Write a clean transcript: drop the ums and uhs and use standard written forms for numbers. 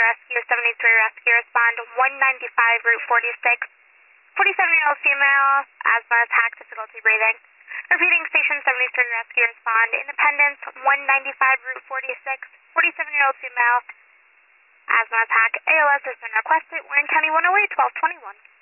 Rescue, 73 Rescue, respond 195 Route 46. 47-year-old female, asthma attack, difficulty breathing. Repeating, Station 73 Rescue, respond Independence, 195 Route 46. 47-year-old female, asthma attack, ALS has been requested, Warren County 108, 1221.